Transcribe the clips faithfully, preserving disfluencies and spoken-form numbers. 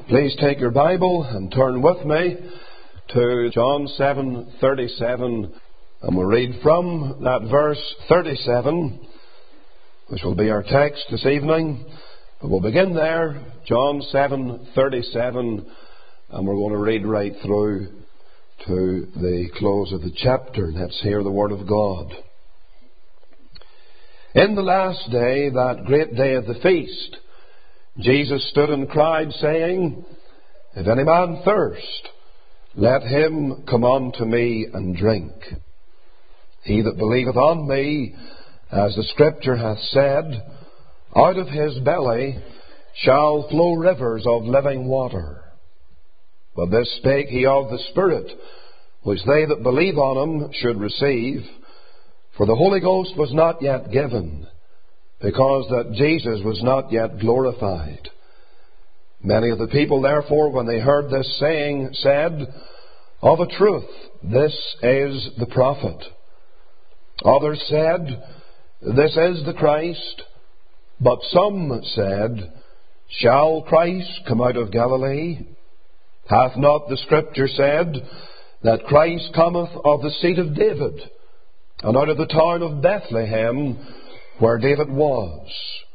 Please take your Bible and turn with me to John seven thirty-seven, and we'll read from that verse thirty-seven, which will be our text this evening. But we'll begin there, John seven thirty-seven, and we're going to read right through to the close of the chapter. Let's hear the Word of God. In the last day, that great day of the feast, Jesus stood and cried, saying, If any man thirst, let him come unto me and drink. He that believeth on me, as the Scripture hath said, out of his belly shall flow rivers of living water. But this spake he of the Spirit, which they that believe on him should receive. For the Holy Ghost was not yet given, because that Jesus was not yet glorified. Many of the people, therefore, when they heard this saying, said, Of a truth, this is the prophet. Others said, This is the Christ. But some said, Shall Christ come out of Galilee? Hath not the Scripture said, that Christ cometh of the seed of David, and out of the town of Bethlehem, where David was?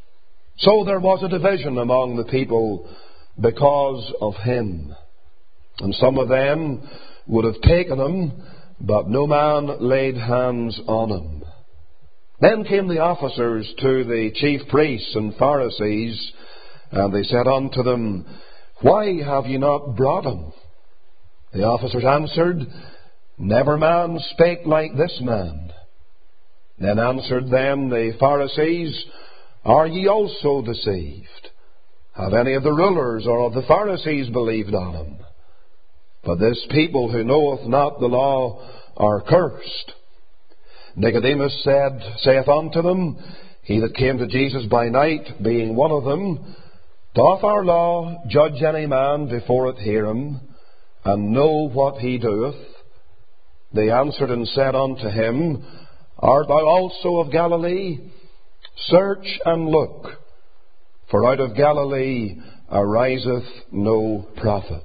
So there was a division among the people because of him. And some of them would have taken him, but no man laid hands on him. Then came the officers to the chief priests and Pharisees, and they said unto them, Why have ye not brought him? The officers answered, Never man spake like this man. Then answered them the Pharisees, Are ye also deceived? Have any of the rulers or of the Pharisees believed on him? But this people who knoweth not the law are cursed. Nicodemus said, saith unto them, he that came to Jesus by night, being one of them, Doth our law judge any man before it hear him, and know what he doeth? They answered and said unto him, Art thou also of Galilee? Search and look, for out of Galilee ariseth no prophet.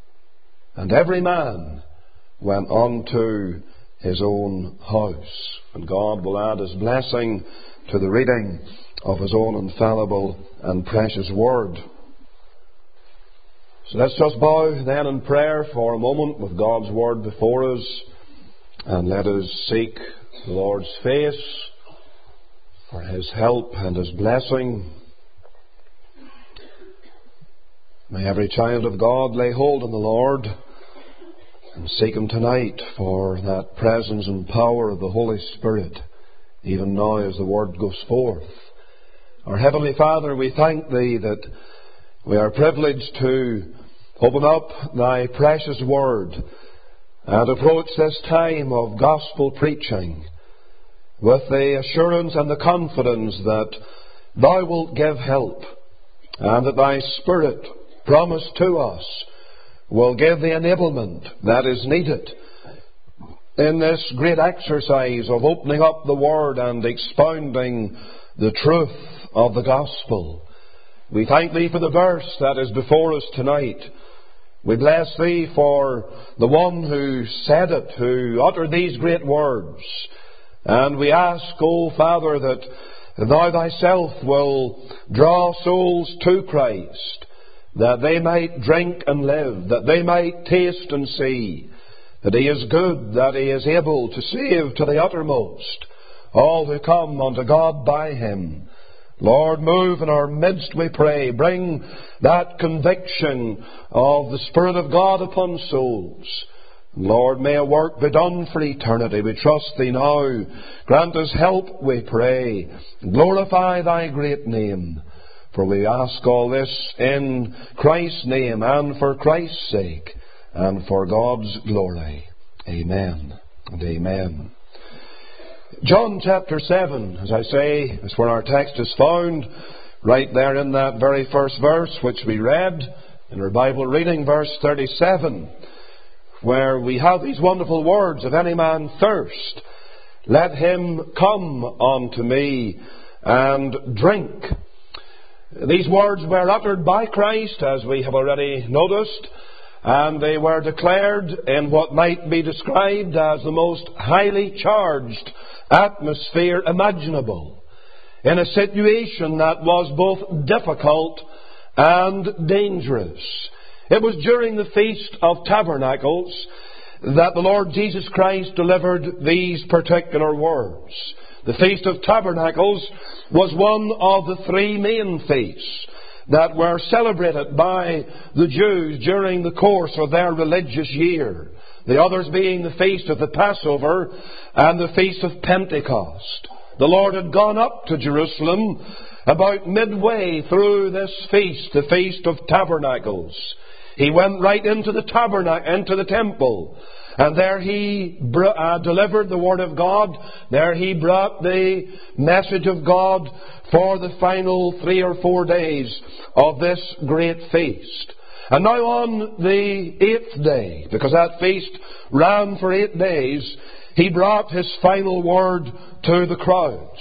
And every man went unto his own house. And God will add his blessing to the reading of his own infallible and precious word. So let's just bow then in prayer for a moment with God's word before us, and let us seek the Lord's face for his help and his blessing. May every child of God lay hold on the Lord and seek him tonight for that presence and power of the Holy Spirit, even now as the word goes forth. Our Heavenly Father, we thank thee that we are privileged to open up thy precious word and approach this time of gospel preaching with the assurance and the confidence that thou wilt give help, and that thy Spirit promised to us will give the enablement that is needed in this great exercise of opening up the Word and expounding the truth of the gospel. We thank thee for the verse that is before us tonight. We bless thee for the one who said it, who uttered these great words. And we ask, O Father, that thou thyself will draw souls to Christ, that they might drink and live, that they might taste and see that he is good, that he is able to save to the uttermost all who come unto God by him. Lord, move in our midst, we pray. Bring that conviction of the Spirit of God upon souls. Lord, may a work be done for eternity. We trust thee now. Grant us help, we pray. Glorify thy great name. For we ask all this in Christ's name and for Christ's sake and for God's glory. Amen and amen. John chapter seven, as I say, is where our text is found. Right there in that very first verse which we read in our Bible reading, verse thirty-seven, where we have these wonderful words, If any man thirst, let him come unto me and drink. These words were uttered by Christ, as we have already noticed, and they were declared in what might be described as the most highly charged atmosphere imaginable, in a situation that was both difficult and dangerous. It was during the Feast of Tabernacles that the Lord Jesus Christ delivered these particular words. The Feast of Tabernacles was one of the three main feasts that were celebrated by the Jews during the course of their religious year. The others being the Feast of the Passover and the Feast of Pentecost. The Lord had gone up to Jerusalem about midway through this feast, the Feast of Tabernacles. He went right into the tabernacle, into the temple, and there he br- uh, delivered the Word of God. There he brought the message of God for the final three or four days of this great feast. And now on the eighth day, because that feast ran for eight days, he brought his final word to the crowds.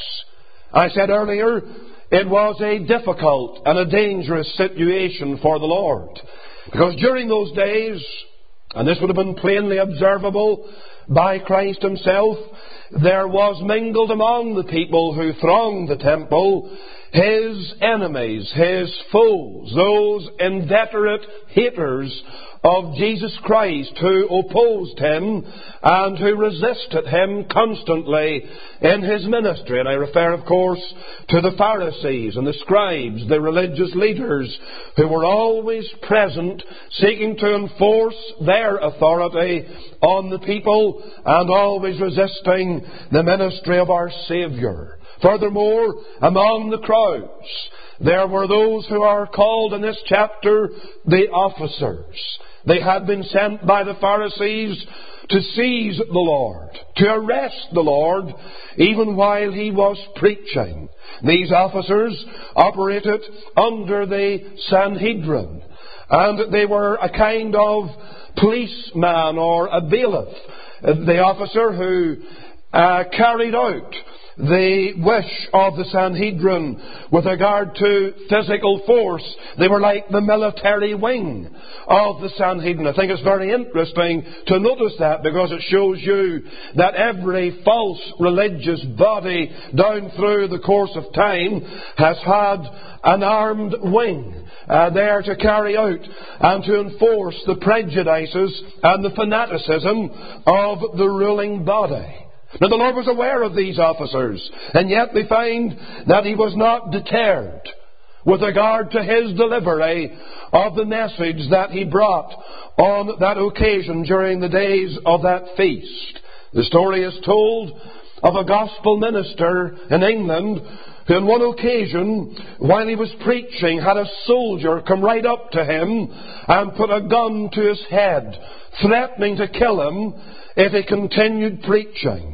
I said earlier, it was a difficult and a dangerous situation for the Lord. Because during those days, and this would have been plainly observable by Christ himself, there was mingled among the people who thronged the temple his enemies, his foes, those inveterate haters of Jesus Christ who opposed him and who resisted him constantly in his ministry. And I refer, of course, to the Pharisees and the scribes, the religious leaders who were always present seeking to enforce their authority on the people and always resisting the ministry of our Saviour. Furthermore, among the crowds, there were those who are called in this chapter the officers. They had been sent by the Pharisees to seize the Lord, to arrest the Lord, even while he was preaching. These officers operated under the Sanhedrin, and they were a kind of policeman or a bailiff. The officer who uh, carried out the wish of the Sanhedrin with regard to physical force. They were like the military wing of the Sanhedrin. I think it's very interesting to notice that, because it shows you that every false religious body down through the course of time has had an armed wing uh, there to carry out and to enforce the prejudices and the fanaticism of the ruling body. Now the Lord was aware of these officers, and yet we find that he was not deterred with regard to his delivery of the message that he brought on that occasion during the days of that feast. The story is told of a gospel minister in England who on one occasion, while he was preaching, had a soldier come right up to him and put a gun to his head, threatening to kill him if he continued preaching.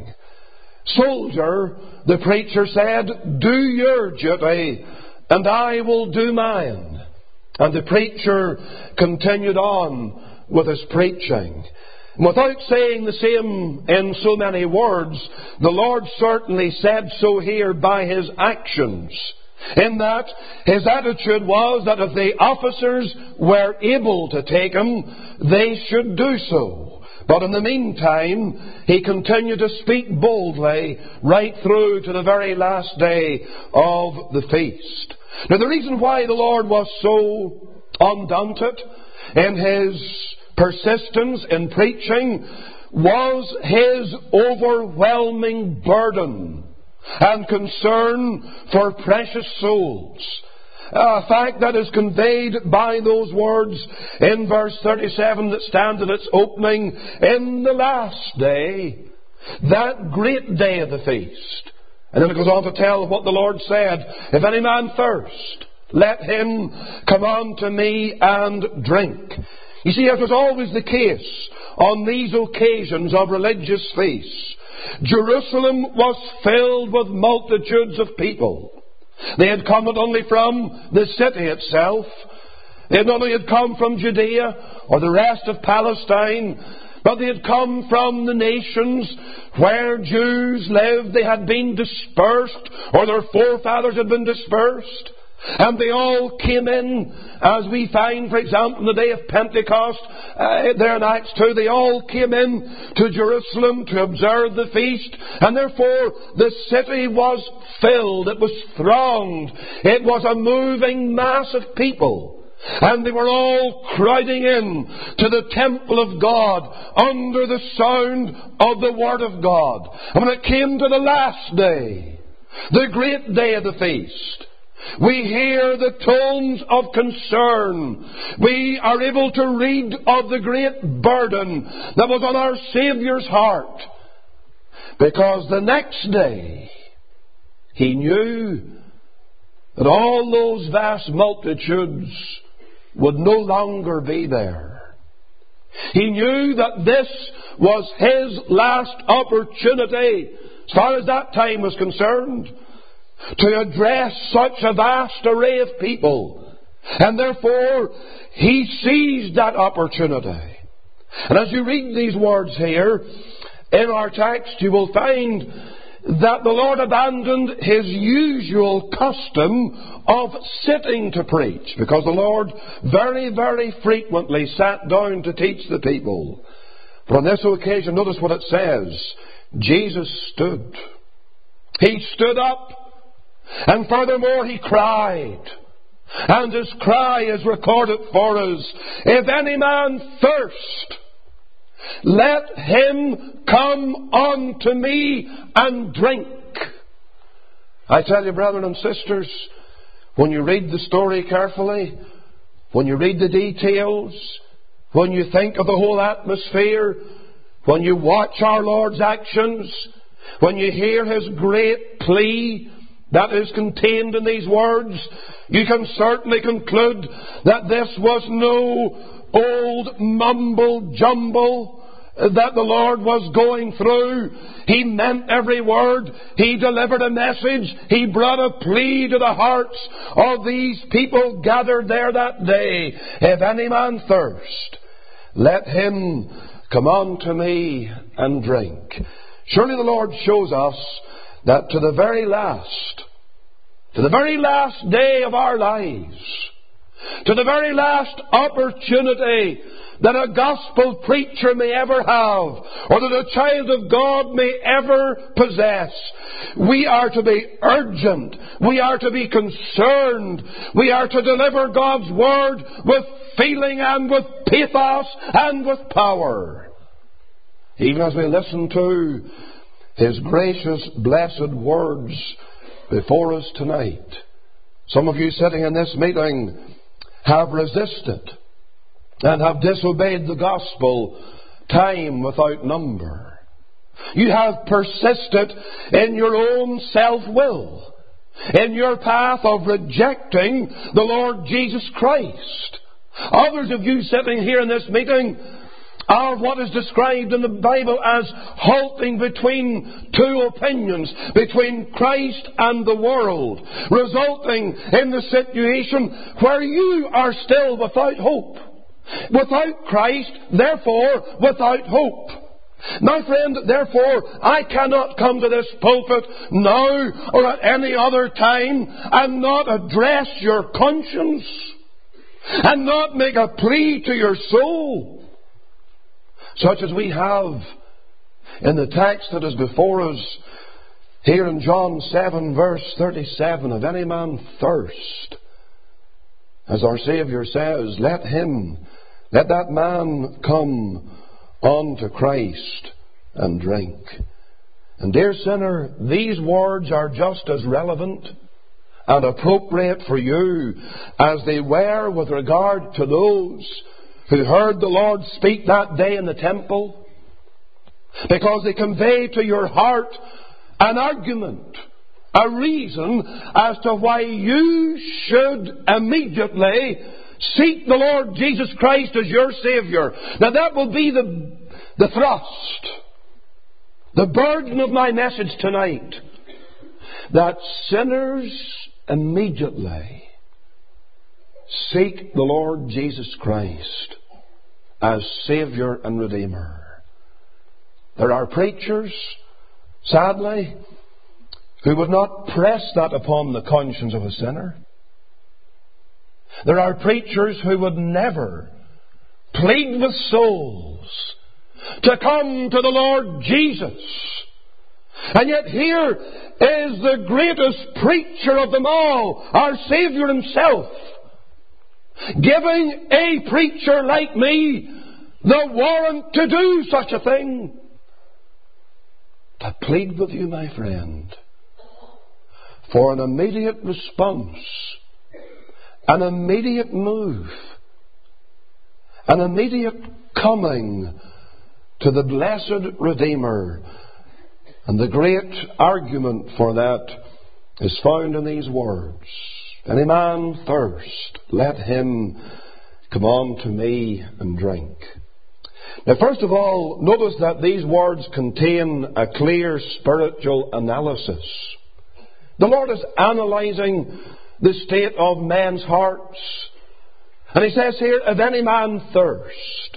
Soldier, the preacher said, do your duty and I will do mine. And the preacher continued on with his preaching. Without saying the same in so many words, the Lord certainly said so here by his actions. In that his attitude was that if the officers were able to take him, they should do so. But in the meantime, he continued to speak boldly right through to the very last day of the feast. Now the reason why the Lord was so undaunted in his persistence in preaching was his overwhelming burden and concern for precious souls. A fact that is conveyed by those words in verse thirty-seven that stands at its opening. In the last day, that great day of the feast. And then it goes on to tell what the Lord said. If any man thirst, let him come unto me and drink. You see, as was always the case on these occasions of religious feasts, Jerusalem was filled with multitudes of people. They had come not only from the city itself, they had not only had come from Judea or the rest of Palestine, but they had come from the nations where Jews lived. They had been dispersed, or their forefathers had been dispersed. And they all came in, as we find, for example, on the day of Pentecost, uh, there in Acts two, they all came in to Jerusalem to observe the feast. And therefore, the city was filled. It was thronged. It was a moving mass of people. And they were all crowding in to the temple of God under the sound of the Word of God. And when it came to the last day, the great day of the feast, we hear the tones of concern. We are able to read of the great burden that was on our Saviour's heart. Because the next day, He knew that all those vast multitudes would no longer be there. He knew that this was His last opportunity, as far as that time was concerned, to address such a vast array of people. And therefore, He seized that opportunity. And as you read these words here in our text, you will find that the Lord abandoned His usual custom of sitting to preach, because the Lord very, very frequently sat down to teach the people. But on this occasion, notice what it says. Jesus stood. He stood up. And furthermore, He cried. And His cry is recorded for us. If any man thirst, let him come unto me and drink. I tell you, brethren and sisters, when you read the story carefully, when you read the details, when you think of the whole atmosphere, when you watch our Lord's actions, when you hear His great plea that is contained in these words, you can certainly conclude that this was no old mumble jumble that the Lord was going through. He meant every word. He delivered a message. He brought a plea to the hearts of these people gathered there that day. If any man thirst, let him come unto me and drink. Surely the Lord shows us that to the very last, to the very last day of our lives, to the very last opportunity that a gospel preacher may ever have, or that a child of God may ever possess, we are to be urgent, we are to be concerned, we are to deliver God's Word with feeling and with pathos and with power. Even as we listen to His gracious, blessed words before us tonight, some of you sitting in this meeting have resisted and have disobeyed the gospel time without number. You have persisted in your own self-will, in your path of rejecting the Lord Jesus Christ. Others of you sitting here in this meeting are what is described in the Bible as halting between two opinions, between Christ and the world, resulting in the situation where you are still without hope. Without Christ, therefore, without hope. My friend, therefore, I cannot come to this pulpit now or at any other time and not address your conscience and not make a plea to your soul, such as we have in the text that is before us here in John seven verse thirty-seven. If any man thirst, as our Saviour says, let him, let that man come unto Christ and drink. And dear sinner, these words are just as relevant and appropriate for you as they were with regard to those who heard the Lord speak that day in the temple, because they convey to your heart an argument, a reason as to why you should immediately seek the Lord Jesus Christ as your Saviour. Now that will be the, the thrust, the burden of my message tonight, that sinners immediately seek the Lord Jesus Christ as Saviour and Redeemer. There are preachers, sadly, who would not press that upon the conscience of a sinner. There are preachers who would never plead with souls to come to the Lord Jesus. And yet here is the greatest preacher of them all, our Saviour Himself, giving a preacher like me the warrant to do such a thing. To plead with you, my friend, for an immediate response, an immediate move, an immediate coming to the blessed Redeemer. And the great argument for that is found in these words. Any man thirst, let him come unto me and drink. Now, first of all, notice that these words contain a clear spiritual analysis. The Lord is analysing the state of men's hearts. And He says here, if any man thirst.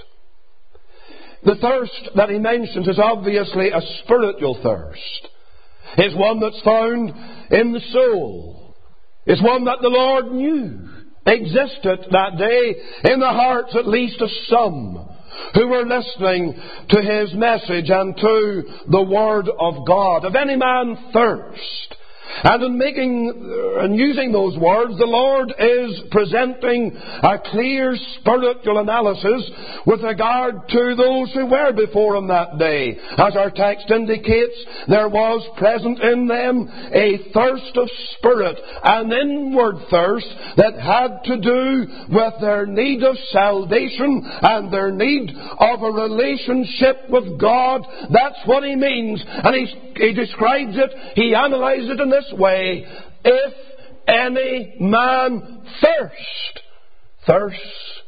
The thirst that He mentions is obviously a spiritual thirst. It's one that's found in the soul. It's one that the Lord knew existed that day in the hearts at least of some who were listening to His message and to the Word of God. If any man thirst. And in making and using those words, the Lord is presenting a clear spiritual analysis with regard to those who were before Him that day. As our text indicates, there was present in them a thirst of spirit, an inward thirst that had to do with their need of salvation and their need of a relationship with God. That's what He means. And He, he describes it, He analyzes it in this way: if any man thirst, thirst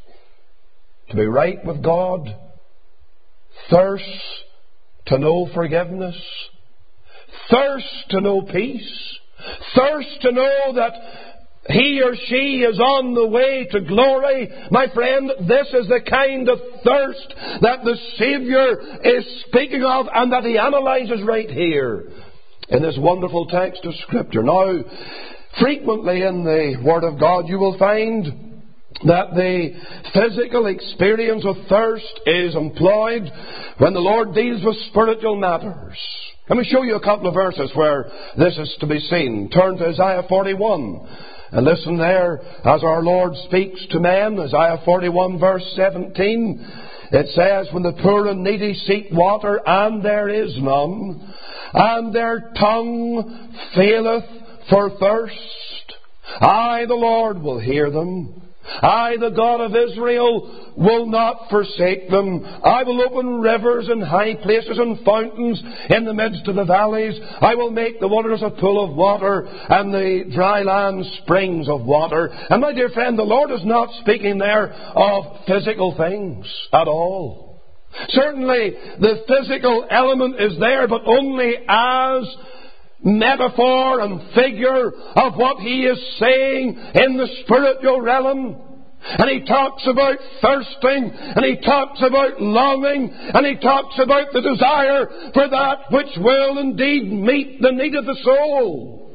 to be right with God, thirst to know forgiveness, thirst to know peace, thirst to know that he or she is on the way to glory. My friend, this is the kind of thirst that the Saviour is speaking of and that He analyzes right here in this wonderful text of Scripture. Now, frequently in the Word of God you will find that the physical experience of thirst is employed when the Lord deals with spiritual matters. Let me show you a couple of verses where this is to be seen. Turn to Isaiah forty-one and listen there as our Lord speaks to men. Isaiah forty-one verse seventeen. It says, when the poor and needy seek water, and there is none, and their tongue faileth for thirst, I, the Lord, will hear them. I, the God of Israel, will not forsake them. I will open rivers in high places and fountains in the midst of the valleys. I will make the waters a pool of water and the dry land springs of water. And my dear friend, the Lord is not speaking there of physical things at all. Certainly the physical element is there, but only as metaphor and figure of what He is saying in the spiritual realm. And He talks about thirsting, and He talks about longing, and He talks about the desire for that which will indeed meet the need of the soul.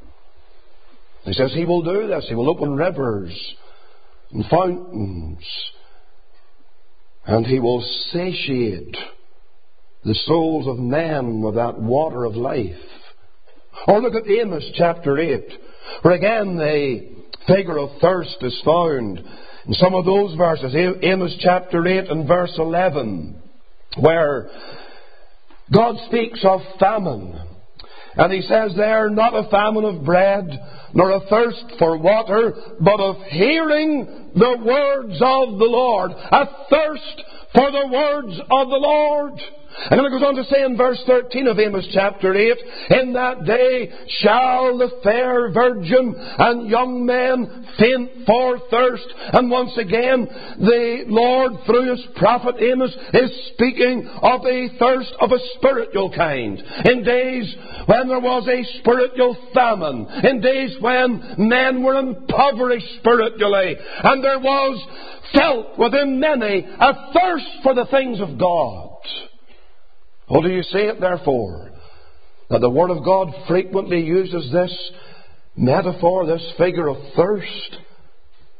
He says He will do this. He will open rivers and fountains, and He will satiate the souls of men with that water of life. Or look at Amos chapter eight, where again the figure of thirst is found in some of those verses. Amos chapter eight and verse eleven, where God speaks of famine. And He says there, not a famine of bread, nor a thirst for water, but of hearing the words of the Lord. A thirst for the words of the Lord. And then it goes on to say in verse thirteen of Amos chapter eight, in that day shall the fair virgin and young men faint for thirst. And once again, the Lord, through His prophet Amos, is speaking of a thirst of a spiritual kind. In days when there was a spiritual famine, in days when men were impoverished spiritually, and there was felt within many a thirst for the things of God. Oh, do you see it, therefore, that the Word of God frequently uses this metaphor, this figure of thirst?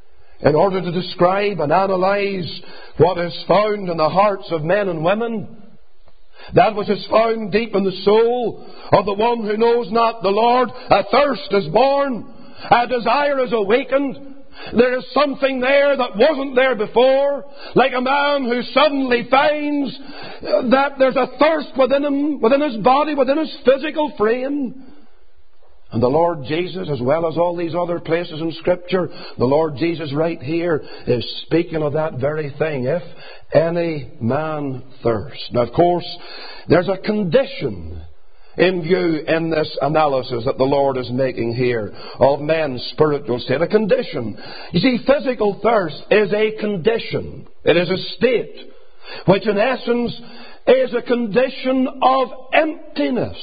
in order to describe and analyze what is found in the hearts of men and women. That which is found deep in the soul of the one who knows not the Lord. A thirst is born. A desire is awakened. There is something there that wasn't there before. Like a man who suddenly finds that there's a thirst within him, within his body, within his physical frame. And the Lord Jesus, as well as all these other places in Scripture, the Lord Jesus right here is speaking of that very thing. If any man thirst. Now, of course, there's a condition in view in this analysis that the Lord is making here of men's spiritual state. A condition. You see, physical thirst is a condition. It is a state which in essence is a condition of emptiness.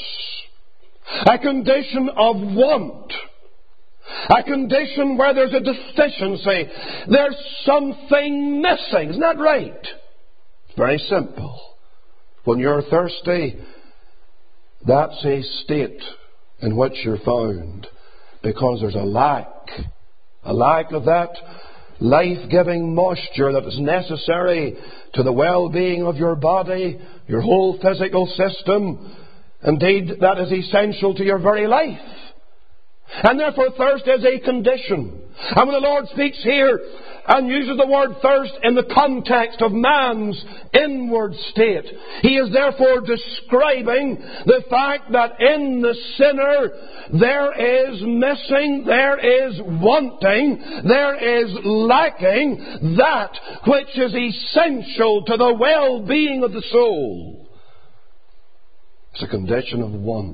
A condition of want. A condition where there's a deficiency. There's something missing. Isn't that right? It's very simple. When you're thirsty, that's a state in which you're found. Because there's a lack. A lack of that life-giving moisture that is necessary to the well-being of your body, your whole physical system. Indeed, that is essential to your very life. And therefore thirst is a condition. And when the Lord speaks here and uses the word thirst in the context of man's inward state, He is therefore describing the fact that in the sinner there is missing, there is wanting, there is lacking that which is essential to the well-being of the soul. It's a condition of want.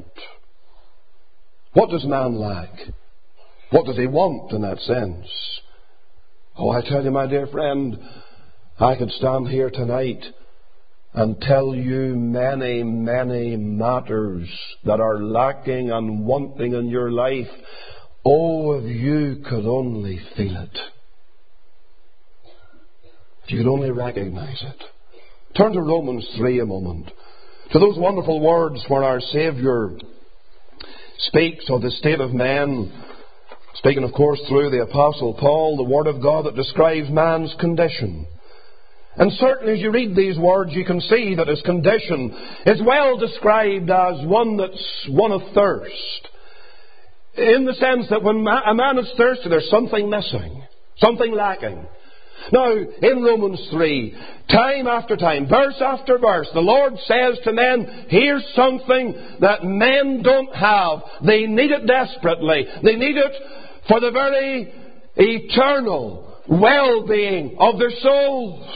What does man lack? What does he want in that sense? Oh, I tell you, my dear friend, I could stand here tonight and tell you many, many matters that are lacking and wanting in your life. Oh, if you could only feel it. If you could only recognize it. Turn to Romans three a moment. To those wonderful words where our Saviour speaks of the state of man, speaking of course through the Apostle Paul, the Word of God that describes man's condition. And certainly as you read these words you can see that his condition is well described as one that's one of thirst. In the sense that when a man is thirsty there's something missing, something lacking. Now, in Romans three, time after time, verse after verse, the Lord says to men, here's something that men don't have. They need it desperately. They need it for the very eternal well-being of their souls.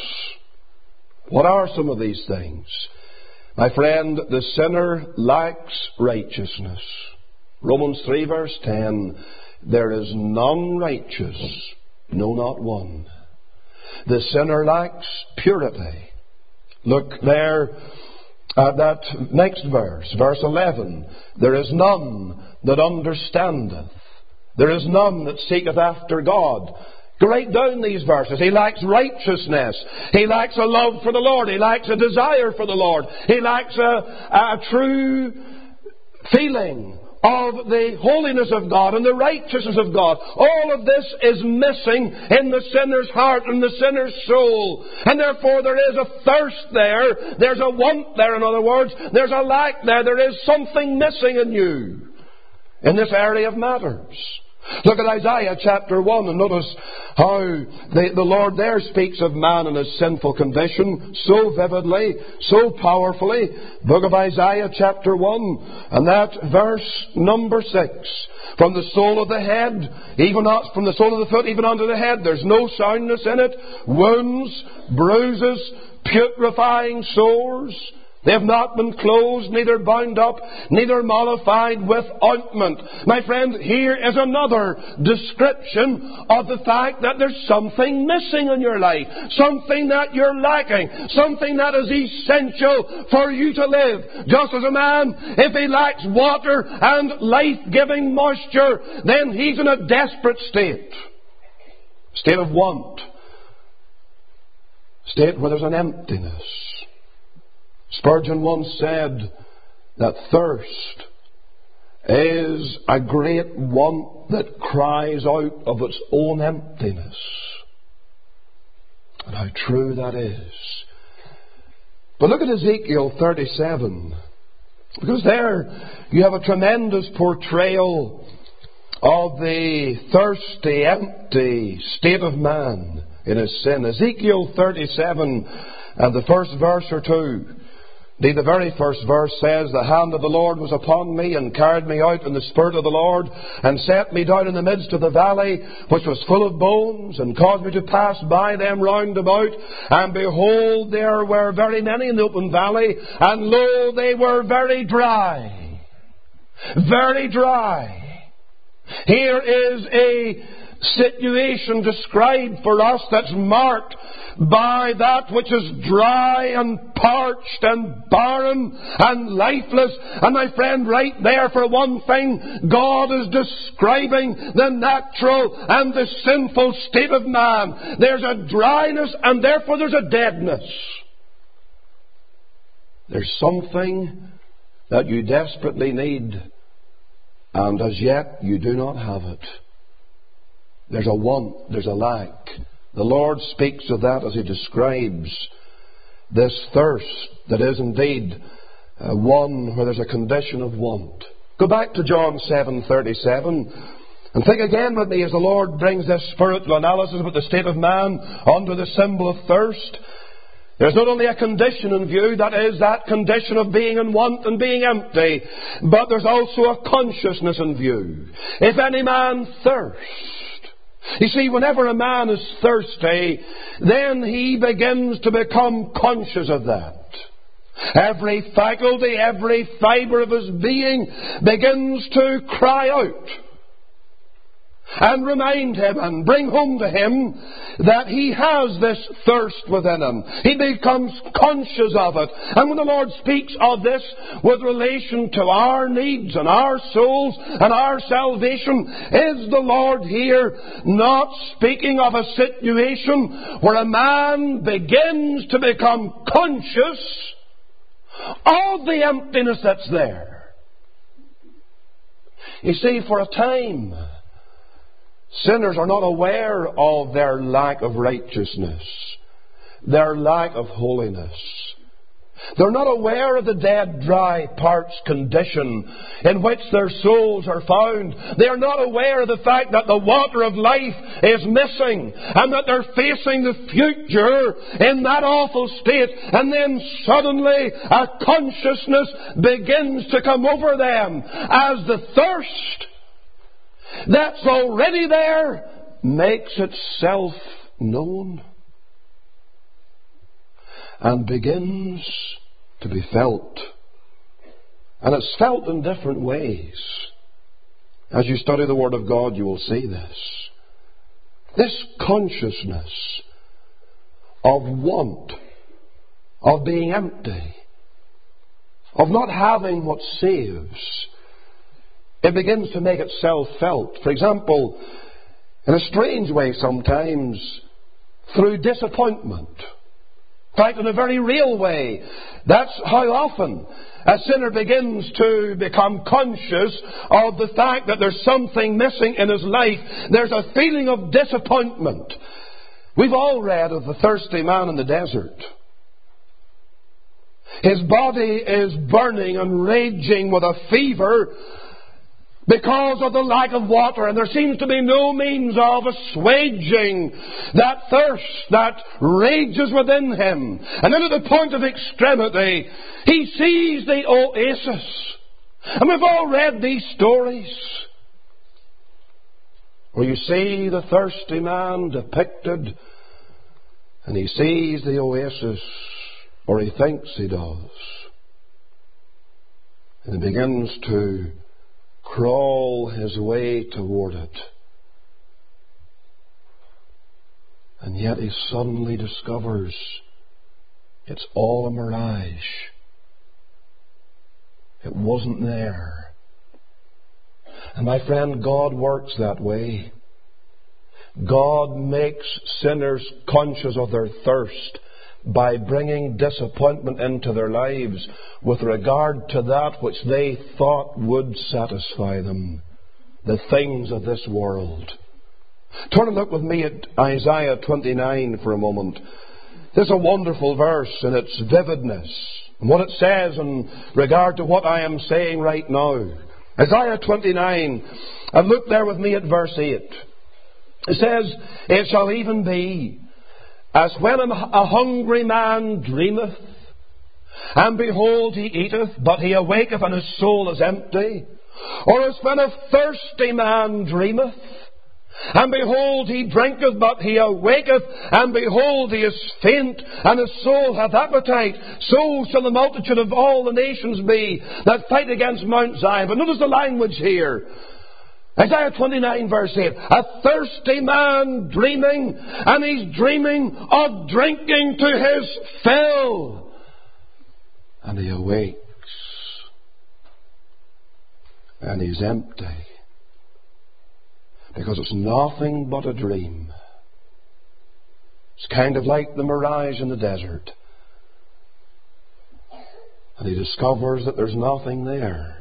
What are some of these things? My friend, the sinner lacks righteousness. Romans three verse ten, there is none righteous, no, not one. The sinner lacks purity. Look there at that next verse, verse eleven. There is none that understandeth. There is none that seeketh after God. Go right down these verses. He lacks righteousness. He lacks a love for the Lord. He lacks a desire for the Lord. He lacks a, a true feeling of the holiness of God and the righteousness of God. All of this is missing in the sinner's heart and the sinner's soul. And therefore there is a thirst there. There's a want there, in other words. There's a lack there. There is something missing in you in this area of matters. Look at Isaiah chapter one and notice how the, the Lord there speaks of man and his sinful condition so vividly, so powerfully. Book of Isaiah chapter one and that verse number six. From the sole of the head, even not from the sole of the foot, even unto the head, there's no soundness in it. Wounds, bruises, putrefying sores. They have not been closed, neither bound up, neither mollified with ointment. My friend, here is another description of the fact that there's something missing in your life. Something that you're lacking. Something that is essential for you to live. Just as a man, if he lacks water and life-giving moisture, then he's in a desperate state. State of want. State where there's an emptiness. Spurgeon once said that thirst is a great want that cries out of its own emptiness. How true that is. But look at Ezekiel thirty-seven. Because there you have a tremendous portrayal of the thirsty, empty state of man in his sin. Ezekiel thirty-seven and the first verse or two. Indeed, the very first verse says, "The hand of the Lord was upon me, and carried me out in the spirit of the Lord, and set me down in the midst of the valley, which was full of bones, and caused me to pass by them round about. And behold, there were very many in the open valley, and lo, they were very dry." Very dry. Here is a situation described for us that's marked by that which is dry and parched and barren and lifeless. And my friend, right there, for one thing, God is describing the natural and the sinful state of man. There's a dryness, and therefore there's a deadness. There's something that you desperately need, and as yet you do not have it. There's a want, there's a lack. The Lord speaks of that as He describes this thirst that is indeed uh, one where there's a condition of want. Go back to John seven thirty-seven and think again with me as the Lord brings this spiritual analysis about the state of man under the symbol of thirst. There's not only a condition in view, that is that condition of being in want and being empty, but there's also a consciousness in view. If any man thirst. You see, whenever a man is thirsty, then he begins to become conscious of that. Every faculty, every fibre of his being begins to cry out and remind him and bring home to him that he has this thirst within him. He becomes conscious of it. And when the Lord speaks of this with relation to our needs and our souls and our salvation, is the Lord here not speaking of a situation where a man begins to become conscious of the emptiness that's there? You see, for a time, sinners are not aware of their lack of righteousness, their lack of holiness. They're not aware of the dead, dry, parched condition in which their souls are found. They are not aware of the fact that the water of life is missing and that they're facing the future in that awful state. And then suddenly a consciousness begins to come over them as the thirst that's already there makes itself known and begins to be felt. And it's felt in different ways. As you study the Word of God, you will see this. This consciousness of want, of being empty, of not having what saves, it begins to make itself felt. For example, in a strange way sometimes, through disappointment. In fact, in a very real way, that's how often a sinner begins to become conscious of the fact that there's something missing in his life. There's a feeling of disappointment. We've all read of the thirsty man in the desert. His body is burning and raging with a fever because of the lack of water, and there seems to be no means of assuaging that thirst that rages within him. And then at the point of extremity, he sees the oasis. And we've all read these stories where you see the thirsty man depicted, and he sees the oasis, or he thinks he does. And he begins to crawl his way toward it. And yet he suddenly discovers it's all a mirage. It wasn't there. And my friend, God works that way. God makes sinners conscious of their thirst by bringing disappointment into their lives with regard to that which they thought would satisfy them, the things of this world. Turn and look with me at Isaiah twenty-nine for a moment. This is a wonderful verse in its vividness and what it says in regard to what I am saying right now. Isaiah twenty-nine, and look there with me at verse eight. It says, "It shall even be as when a hungry man dreameth, and behold, he eateth, but he awaketh, and his soul is empty. Or as when a thirsty man dreameth, and behold, he drinketh, but he awaketh, and behold, he is faint, and his soul hath appetite. So shall the multitude of all the nations be that fight against Mount Zion." But notice the language here. Isaiah twenty-nine verse eight. A thirsty man dreaming, and he's dreaming of drinking to his fill. And he awakes, and he's empty. Because it's nothing but a dream. It's kind of like the mirage in the desert. And he discovers that there's nothing there.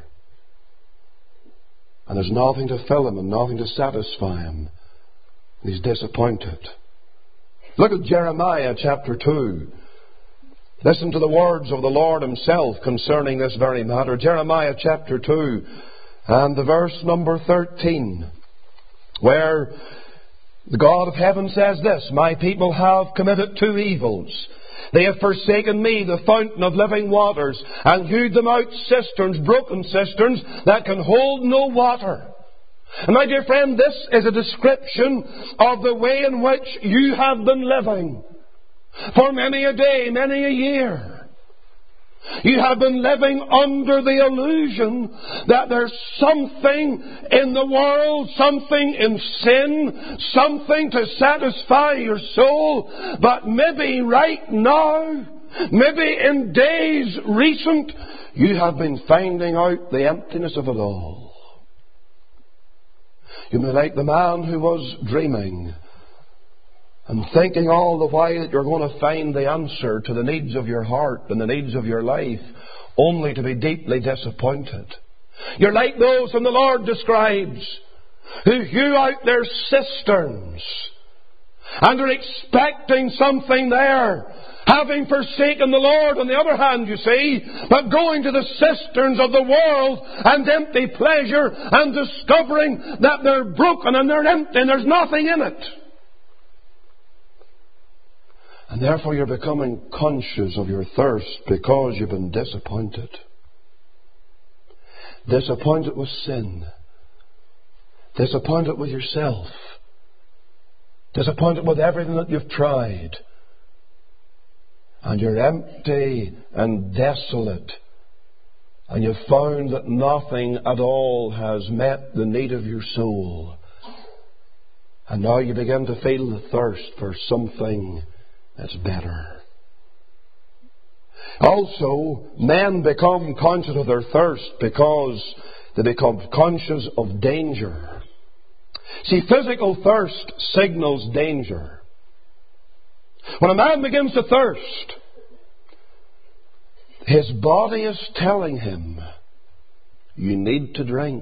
And there's nothing to fill him and nothing to satisfy him. And he's disappointed. Look at Jeremiah chapter two. Listen to the words of the Lord Himself concerning this very matter. Jeremiah chapter two and the verse number thirteen, where the God of heaven says this, "My people have committed two evils. They have forsaken me, the fountain of living waters, and hewed them out cisterns, broken cisterns, that can hold no water." And my dear friend, this is a description of the way in which you have been living for many a day, many a year. You have been living under the illusion that there's something in the world, something in sin, something to satisfy your soul. But maybe right now, maybe in days recent, you have been finding out the emptiness of it all. You may be like the man who was dreaming and thinking all the while that you're going to find the answer to the needs of your heart and the needs of your life, only to be deeply disappointed. You're like those whom the Lord describes, who hew out their cisterns and are expecting something there, having forsaken the Lord on the other hand, you see, but going to the cisterns of the world and empty pleasure and discovering that they're broken and they're empty and there's nothing in it. And therefore you're becoming conscious of your thirst because you've been disappointed. Disappointed with sin. Disappointed with yourself. Disappointed with everything that you've tried. And you're empty and desolate. And you've found that nothing at all has met the need of your soul. And now you begin to feel the thirst for something that's better. Also, men become conscious of their thirst because they become conscious of danger. See, physical thirst signals danger. When a man begins to thirst, his body is telling him, you need to drink.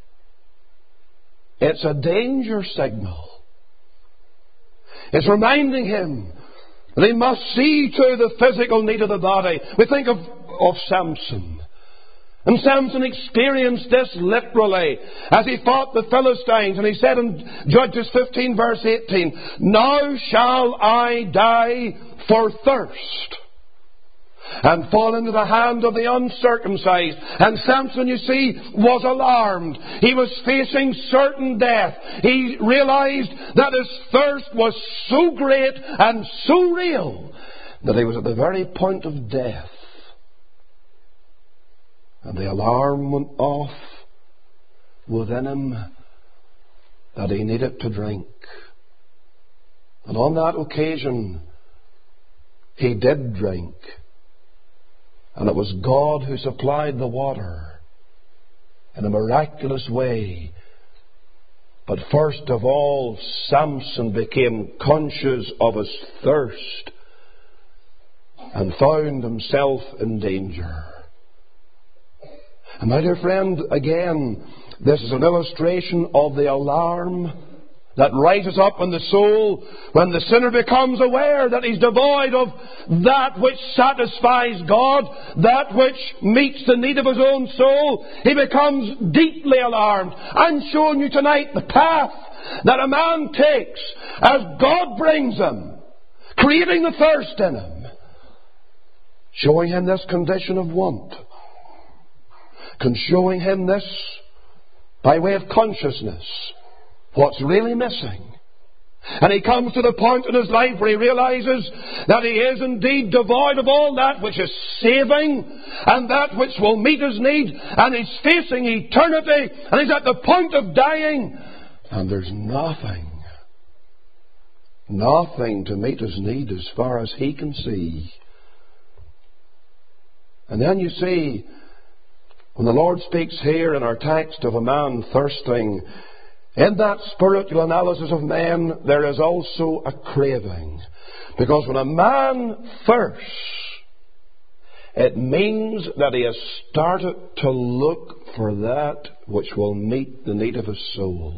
It's a danger signal. It's reminding him that he must see to the physical need of the body. We think of, of Samson. And Samson experienced this literally as he fought the Philistines. And he said in Judges fifteen verse eighteen, "Now shall I die for thirst, and fall into the hand of the uncircumcised." And Samson, you see, was alarmed. He was facing certain death. He realized that his thirst was so great and so real that he was at the very point of death. And the alarm went off within him that he needed to drink. And on that occasion, he did drink. And it was God who supplied the water in a miraculous way. But first of all, Samson became conscious of his thirst and found himself in danger. And my dear friend, again, this is an illustration of the alarm that rises up in the soul when the sinner becomes aware that he's devoid of that which satisfies God, that which meets the need of his own soul. He becomes deeply alarmed. I'm showing you tonight the path that a man takes as God brings him, creating the thirst in him, showing him this condition of want, and showing him this by way of consciousness, what's really missing. And he comes to the point in his life where he realizes that he is indeed devoid of all that which is saving and that which will meet his need, and he's facing eternity, and he's at the point of dying, and there's nothing, nothing to meet his need as far as he can see. And then you see, when the Lord speaks here in our text of a man thirsting, in that spiritual analysis of men, there is also a craving. Because when a man thirsts, it means that he has started to look for that which will meet the need of his soul.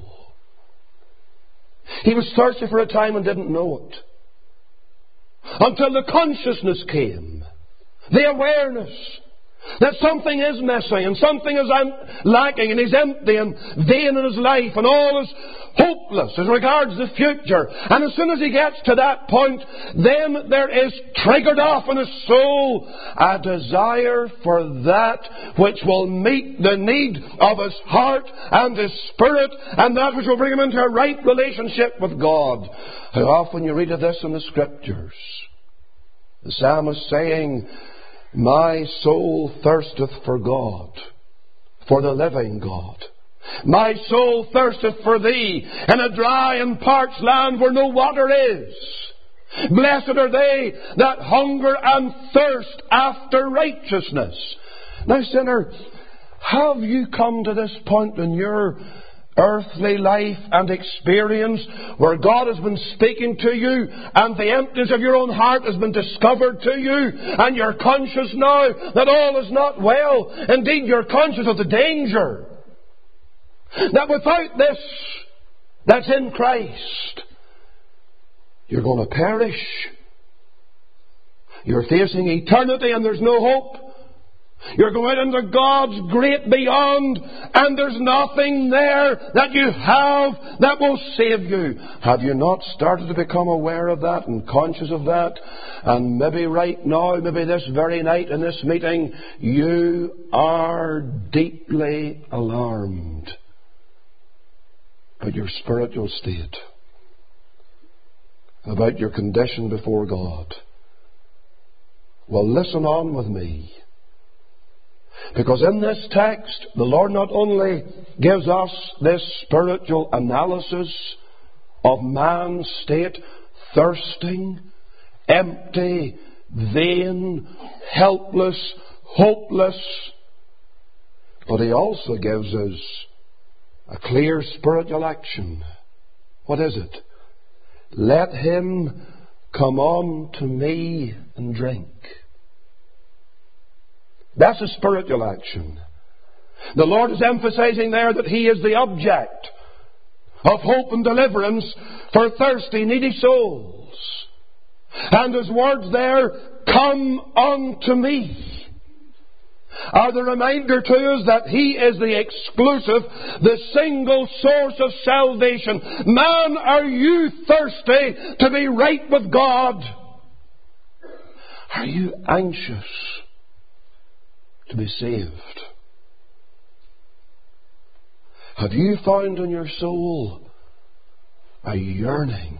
He was thirsty for a time and didn't know it, until the consciousness came, the awareness that something is missing and something is lacking, and he's empty and vain in his life, and all is hopeless as regards the future. And as soon as he gets to that point, then there is triggered off in his soul a desire for that which will meet the need of his heart and his spirit, and that which will bring him into a right relationship with God. How often you read of this in the Scriptures. The psalmist saying, "My soul thirsteth for God, for the living God. My soul thirsteth for thee in a dry and parched land where no water is. Blessed are they that hunger and thirst after righteousness." Now, sinner, have you come to this point in your earthly life and experience where God has been speaking to you, and the emptiness of your own heart has been discovered to you, and you're conscious now that all is not well? Indeed, you're conscious of the danger that without this that's in Christ, you're going to perish. You're facing eternity and there's no hope. You're going into God's great beyond, and there's nothing there that you have that will save you. Have you not started to become aware of that and conscious of that? And maybe right now, maybe this very night in this meeting, you are deeply alarmed about your spiritual state, about your condition before God. Well, listen on with me. Because in this text, the Lord not only gives us this spiritual analysis of man's state, thirsting, empty, vain, helpless, hopeless, but He also gives us a clear spiritual action. What is it? Let him come on to me and drink. That's a spiritual action. The Lord is emphasizing there that He is the object of hope and deliverance for thirsty, needy souls. And His words there, "Come unto me," are the reminder to us that He is the exclusive, the single source of salvation. Man, are you thirsty to be right with God? Are you anxious to be saved? Have you found in your soul a yearning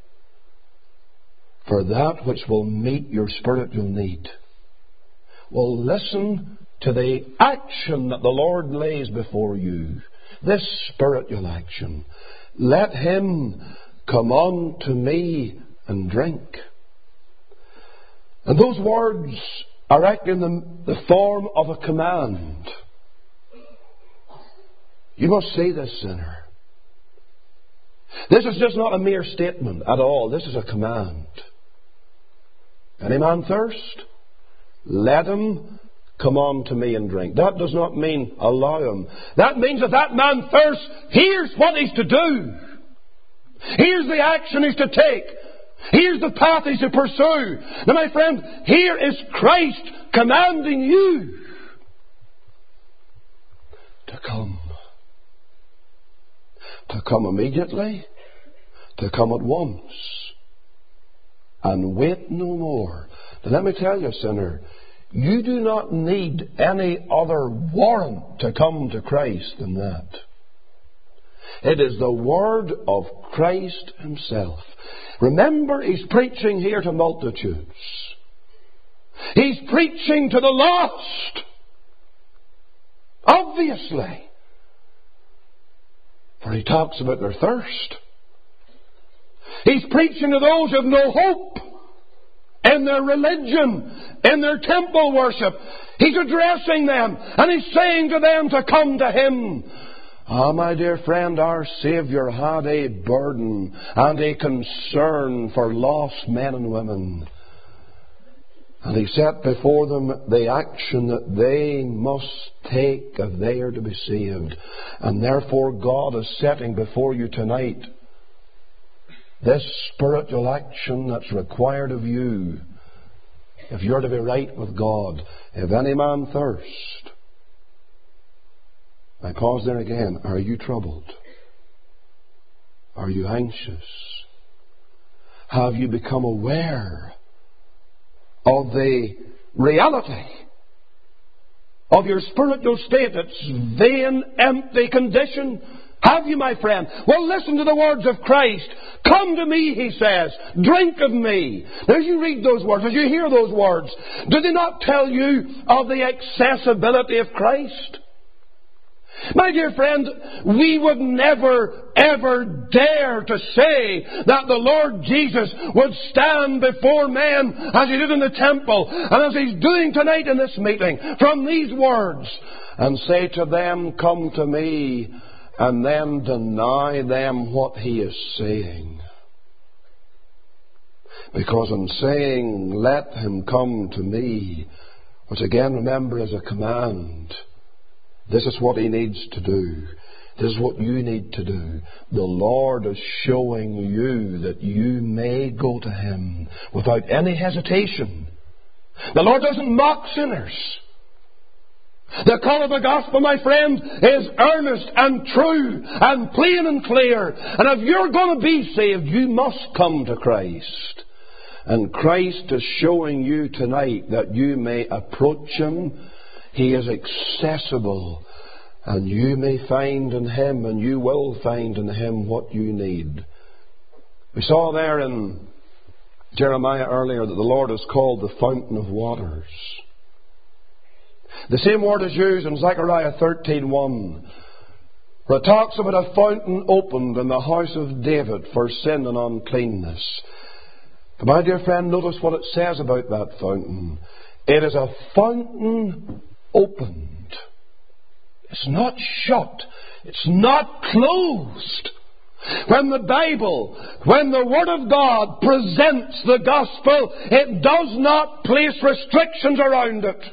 for that which will meet your spiritual need? Well, listen to the action that the Lord lays before you. This spiritual action. Let him come on to me and drink. And those words are acting in the, the form of a command. You must see this, sinner. This is just not a mere statement at all. This is a command. Any man thirst? Let him come on to me and drink. That does not mean allow him. That means if that man thirsts, here's what he's to do. Here's the action he's to take. Here's the path he's to pursue. Now, my friend, here is Christ commanding you to come. To come immediately, to come at once, and wait no more. Now, let me tell you, sinner, you do not need any other warrant to come to Christ than that. It is the word of Christ himself. Remember, he's preaching here to multitudes. He's preaching to the lost. Obviously. For he talks about their thirst. He's preaching to those who have no hope in their religion, in their temple worship. He's addressing them, and he's saying to them to come to him. Ah, my dear friend, our Saviour had a burden and a concern for lost men and women. And he set before them the action that they must take if they are to be saved. And therefore God is setting before you tonight this spiritual action that's required of you if you're to be right with God. If any man thirst. I pause there again. Are you troubled? Are you anxious? Have you become aware of the reality of your spiritual state, its vain, empty condition? Have you, my friend? Well, listen to the words of Christ. Come to me, he says. Drink of me. Now, as you read those words, as you hear those words, do they not tell you of the accessibility of Christ? My dear friend, we would never, ever dare to say that the Lord Jesus would stand before men as he did in the temple and as he's doing tonight in this meeting from these words and say to them, come to me, and then deny them what he is saying. Because in saying, let him come to me, which again remember is a command, this is what he needs to do. This is what you need to do. The Lord is showing you that you may go to him without any hesitation. The Lord doesn't mock sinners. The call of the gospel, my friend, is earnest and true and plain and clear. And if you're going to be saved, you must come to Christ. And Christ is showing you tonight that you may approach him. He is accessible, and you may find in him, and you will find in him what you need. We saw there in Jeremiah earlier that the Lord is called the fountain of waters. The same word is used in Zechariah thirteen one, where it talks about a fountain opened in the house of David for sin and uncleanness. But my dear friend, notice what it says about that fountain. It is a fountain opened. It's not shut. It's not closed. When the Bible, when the Word of God presents the gospel, it does not place restrictions around it.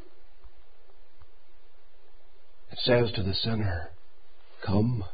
It says to the sinner, come.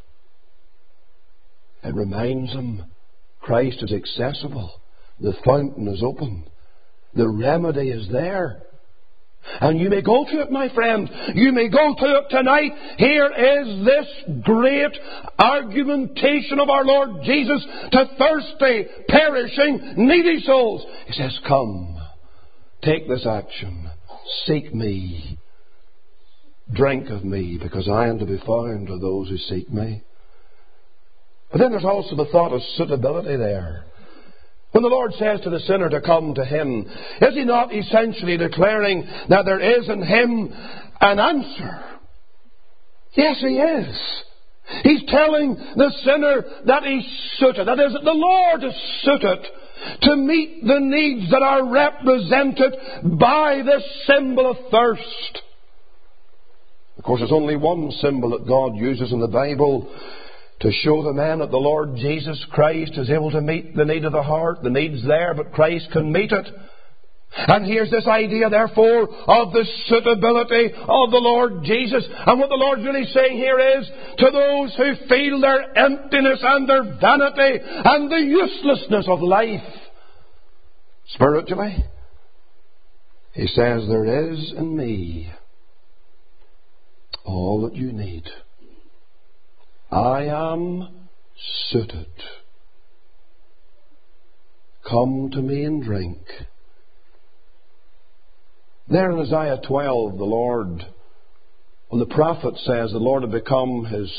It reminds him Christ is accessible. The fountain is open. The remedy is there. And you may go to it, my friend. You may go to it tonight. Here is this great argumentation of our Lord Jesus to thirsty, perishing, needy souls. He says, come, take this action. Seek me. Drink of me, because I am to be found of those who seek me. But then there's also the thought of suitability there. When the Lord says to the sinner to come to him, is he not essentially declaring that there is in him an answer? Yes, he is. He's telling the sinner that he's suited. That is, that the Lord is suited to meet the needs that are represented by this symbol of thirst. Of course, there's only one symbol that God uses in the Bible to show the man that the Lord Jesus Christ is able to meet the need of the heart. The need's there, but Christ can meet it. And here's this idea, therefore, of the suitability of the Lord Jesus. And what the Lord's really saying here is, to those who feel their emptiness and their vanity and the uselessness of life spiritually, He says, there is in me all that you need. I am suited. Come to me and drink. There in Isaiah twelve, the Lord, when the prophet says the Lord had become his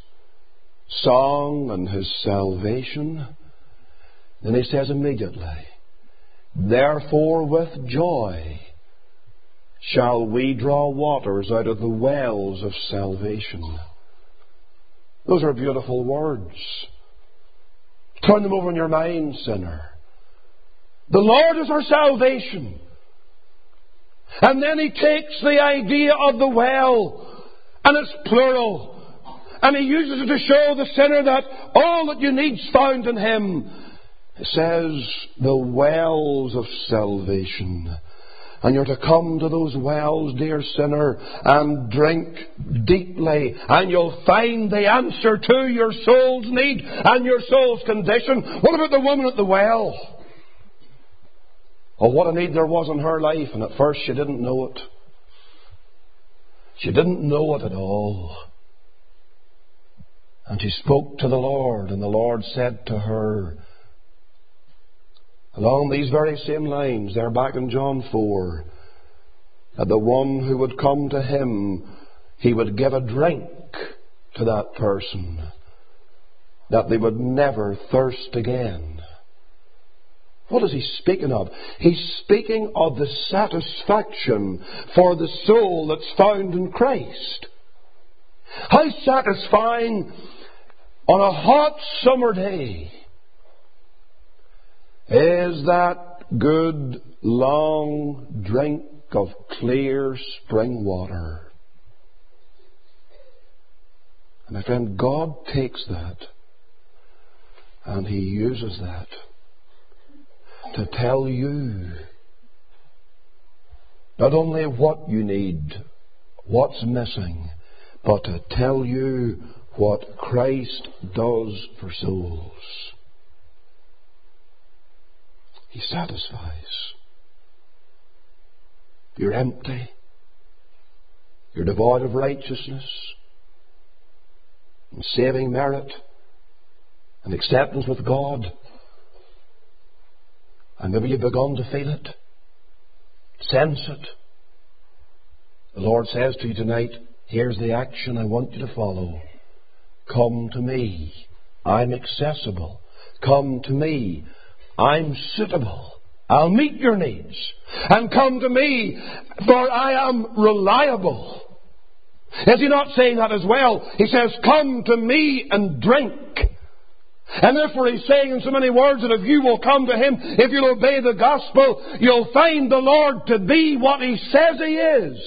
song and his salvation, then he says immediately, therefore with joy shall we draw waters out of the wells of salvation. Those are beautiful words. Turn them over in your mind, sinner. The Lord is our salvation. And then He takes the idea of the well, and it's plural, and He uses it to show the sinner that all that you need is found in Him. It says, the wells of salvation. And you're to come to those wells, dear sinner, and drink deeply, and you'll find the answer to your soul's need and your soul's condition. What about the woman at the well? Oh, what a need there was in her life, and at first she didn't know it. She didn't know it at all. And she spoke to the Lord, and the Lord said to her, along these very same lines, there back in John four, that the one who would come to Him, He would give a drink to that person, that they would never thirst again. What is He speaking of? He's speaking of the satisfaction for the soul that's found in Christ. How satisfying on a hot summer day is that good long drink of clear spring water. And my friend, God takes that and He uses that to tell you not only what you need, what's missing, but to tell you what Christ does for souls. He satisfies. You're empty. You're devoid of righteousness and saving merit and acceptance with God. And maybe you've begun to feel it, sense it. The Lord says to you tonight, here's the action I want you to follow. Come to me. I'm accessible. Come to me. I'm suitable. I'll meet your needs. And come to me, for I am reliable. Is He not saying that as well? He says, come to me and drink. And therefore He's saying in so many words that if you will come to Him, if you'll obey the gospel, you'll find the Lord to be what He says He is.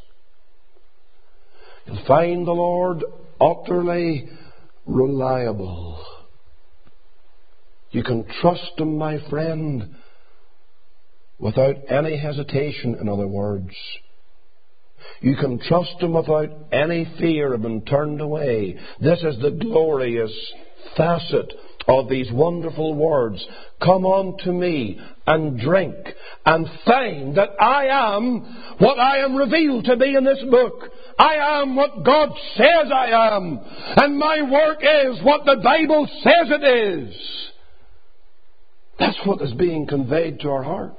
You'll find the Lord utterly reliable. You can trust Him, my friend, without any hesitation, in other words. You can trust Him without any fear of being turned away. This is the glorious facet of these wonderful words. Come unto me and drink and find that I am what I am revealed to be in this book. I am what God says I am. And my work is what the Bible says it is. That's what is being conveyed to our hearts.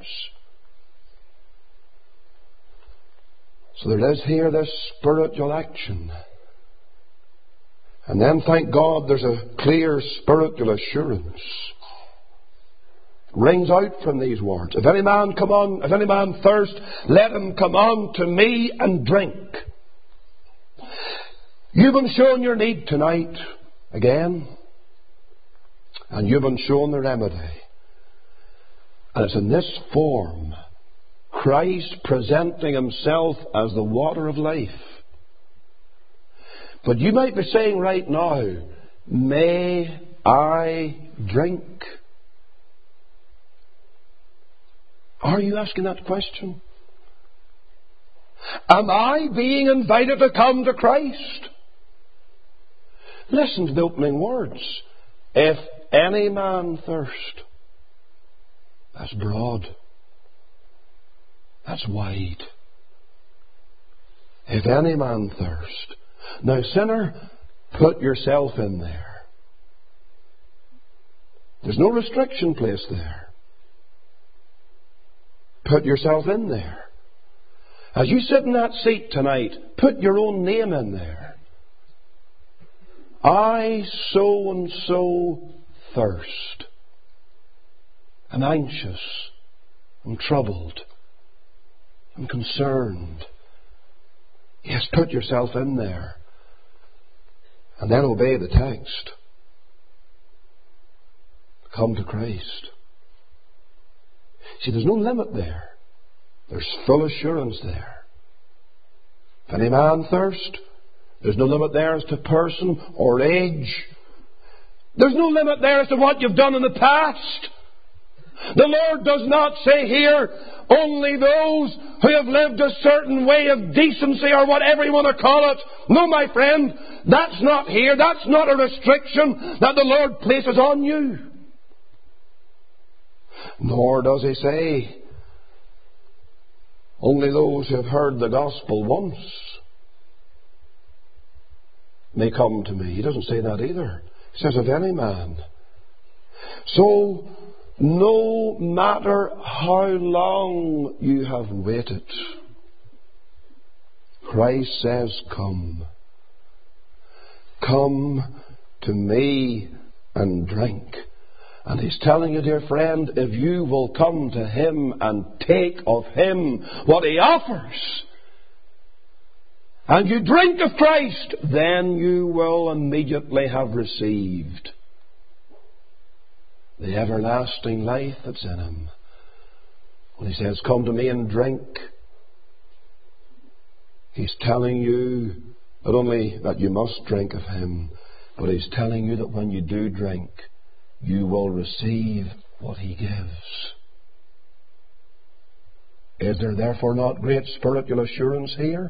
So there is here this spiritual action. And then, thank God, there's a clear spiritual assurance. Rings out from these words. If any man come on, if any man thirst, let him come on to me and drink. You've been shown your need tonight again. And you've been shown the remedy. And it's in this form. Christ presenting Himself as the water of life. But you might be saying right now, may I drink? Are you asking that question? Am I being invited to come to Christ? Listen to the opening words. If any man thirst. That's broad. That's wide. If any man thirst. Now, sinner, put yourself in there. There's no restriction placed there. Put yourself in there. As you sit in that seat tonight, put your own name in there. I so and so thirst. I'm anxious. I'm troubled. I'm concerned. Yes, put yourself in there. And then obey the text. Come to Christ. See, there's no limit there. There's full assurance there. If any man thirst, there's no limit there as to person or age. There's no limit there as to what you've done in the past. The Lord does not say here, only those who have lived a certain way of decency or whatever you want to call it. No, my friend, that's not here. That's not a restriction that the Lord places on you. Nor does He say, only those who have heard the gospel once may come to me. He doesn't say that either. He says, of any man. So, no matter how long you have waited, Christ says, come. Come to me and drink. And He's telling you, dear friend, if you will come to Him and take of Him what He offers, and you drink of Christ, then you will immediately have received the everlasting life that's in Him. When He says, come to me and drink, He's telling you not only that you must drink of Him, but He's telling you that when you do drink, you will receive what He gives. Is there therefore not great spiritual assurance here?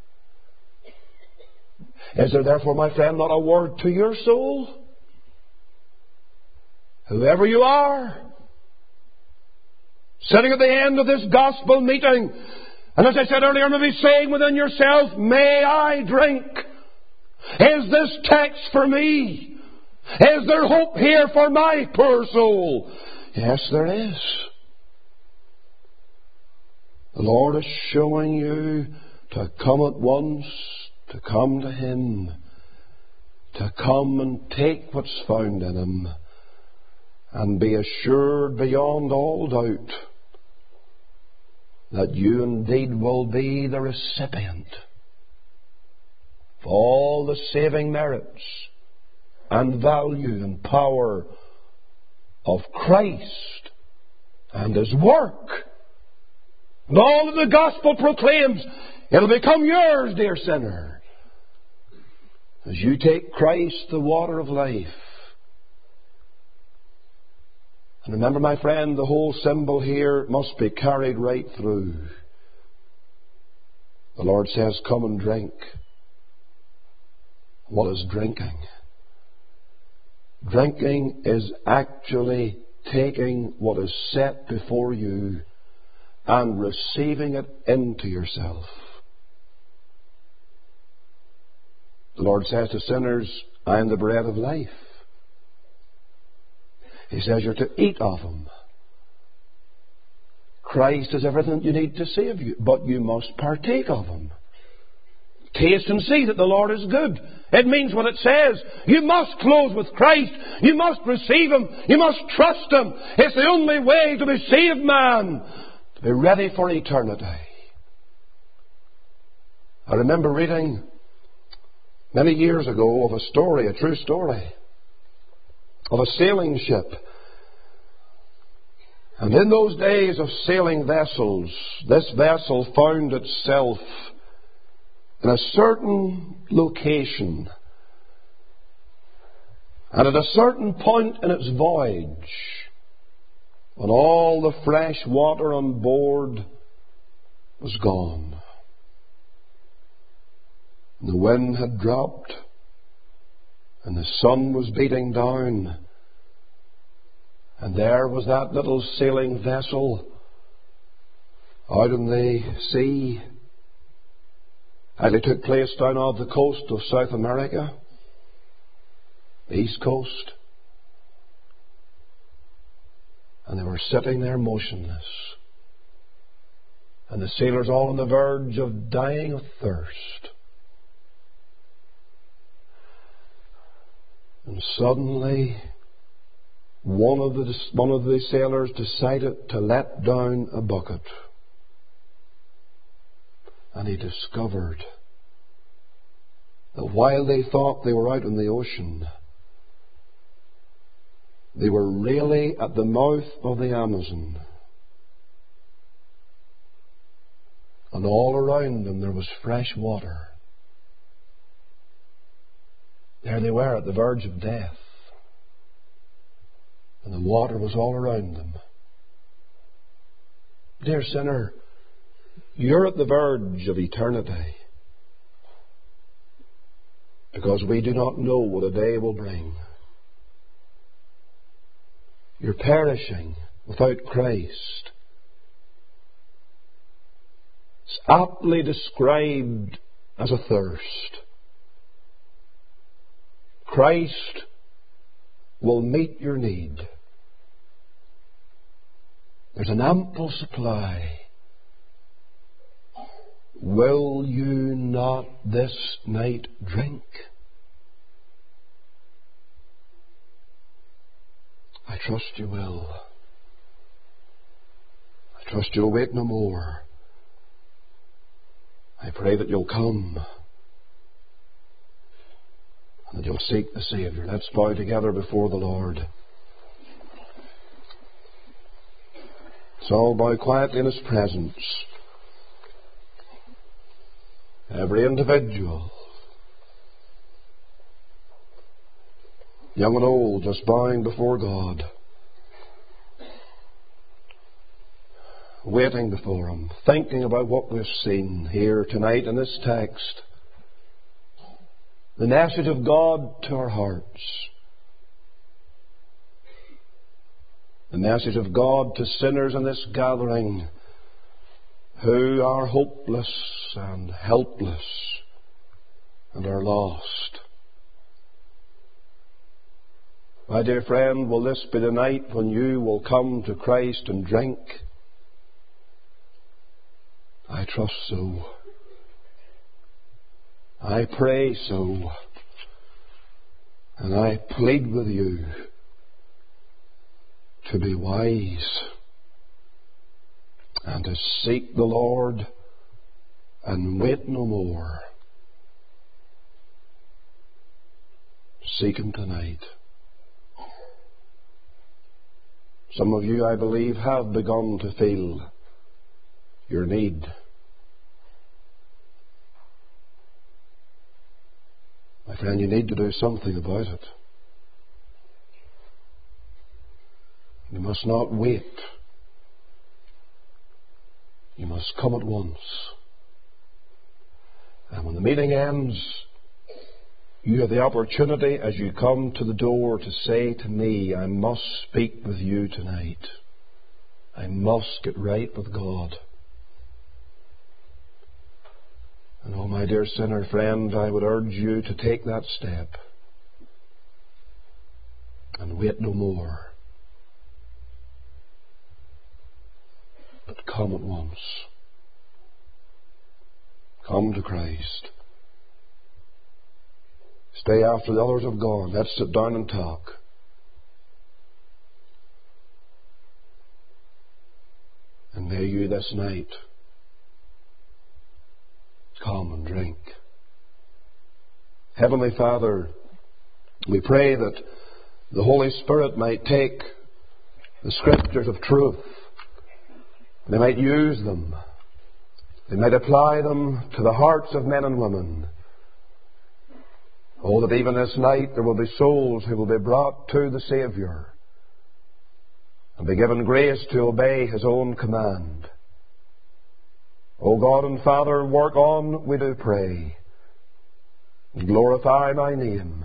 Is there therefore, my friend, not a word to your soul? Whoever you are, sitting at the end of this gospel meeting, and as I said earlier, maybe saying within yourself, may I drink? Is this text for me? Is there hope here for my poor soul? Yes, there is. The Lord is showing you to come at once, to come to Him, to come and take what's found in Him, and be assured beyond all doubt that you indeed will be the recipient of all the saving merits and value and power of Christ and His work. And all that the gospel proclaims, it'll become yours, dear sinner, as you take Christ, the water of life. And remember, my friend, the whole symbol here must be carried right through. The Lord says, come and drink. What is drinking? Drinking is actually taking what is set before you and receiving it into yourself. The Lord says to sinners, I am the bread of life. He says you're to eat of Him. Christ is everything you need to save you, but you must partake of Him. Taste and see that the Lord is good. It means what it says. You must close with Christ. You must receive Him. You must trust Him. It's the only way to be saved, man. To be ready for eternity. I remember reading many years ago of a story, a true story, of a sailing ship. And in those days of sailing vessels, this vessel found itself in a certain location. And at a certain point in its voyage, and all the fresh water on board was gone. And the wind had dropped, and the sun was beating down, and there was that little sailing vessel out in the sea. And it took place down off the coast of South America, the east coast. And they were sitting there motionless. And the sailors all on the verge of dying of thirst. And suddenly, one of the one of the sailors decided to let down a bucket. And he discovered that while they thought they were out in the ocean, they were really at the mouth of the Amazon. And all around them there was fresh water. There they were at the verge of death. And the water was all around them. Dear sinner, you're at the verge of eternity. Because we do not know what a day will bring. You're perishing without Christ. It's aptly described as a thirst. Christ will meet your need. There's an ample supply. Will you not this night drink? I trust you will. I trust you'll wait no more. I pray that you'll come and that you'll seek the Saviour. Let's bow together before the Lord. So all bow quietly in His presence. Every individual, young and old, just bowing before God, waiting before Him, thinking about what we've seen here tonight in this text. The message of God to our hearts. The message of God to sinners in this gathering who are hopeless and helpless and are lost. My dear friend, will this be the night when you will come to Christ and drink? I trust so. I pray so. And I plead with you to be wise and to seek the Lord and wait no more. Seek Him tonight. Some of you, I believe, have begun to feel your need. My friend, you need to do something about it. You must not wait. You must come at once. And when the meeting ends, you have the opportunity as you come to the door to say to me, I must speak with you tonight. I must get right with God. And oh, my dear sinner friend, I would urge you to take that step and wait no more. But come at once. Come to Christ. Stay after the others have gone. Let's sit down and talk. And may you this night come and drink. Heavenly Father, we pray that the Holy Spirit might take the Scriptures of truth. They might use them. They might apply them to the hearts of men and women. Oh, that even this night there will be souls who will be brought to the Saviour. and be given grace to obey His own command. O God and Father, work on, we do pray, and glorify Thy name,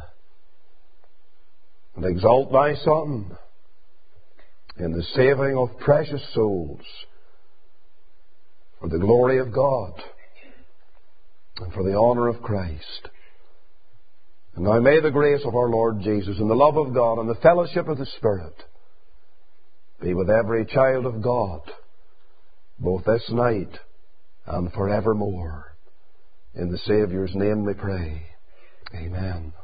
and exalt Thy Son in the saving of precious souls for the glory of God and for the honour of Christ. And now may the grace of our Lord Jesus and the love of God and the fellowship of the Spirit be with every child of God, both this night and forevermore. In the Saviour's name we pray. Amen.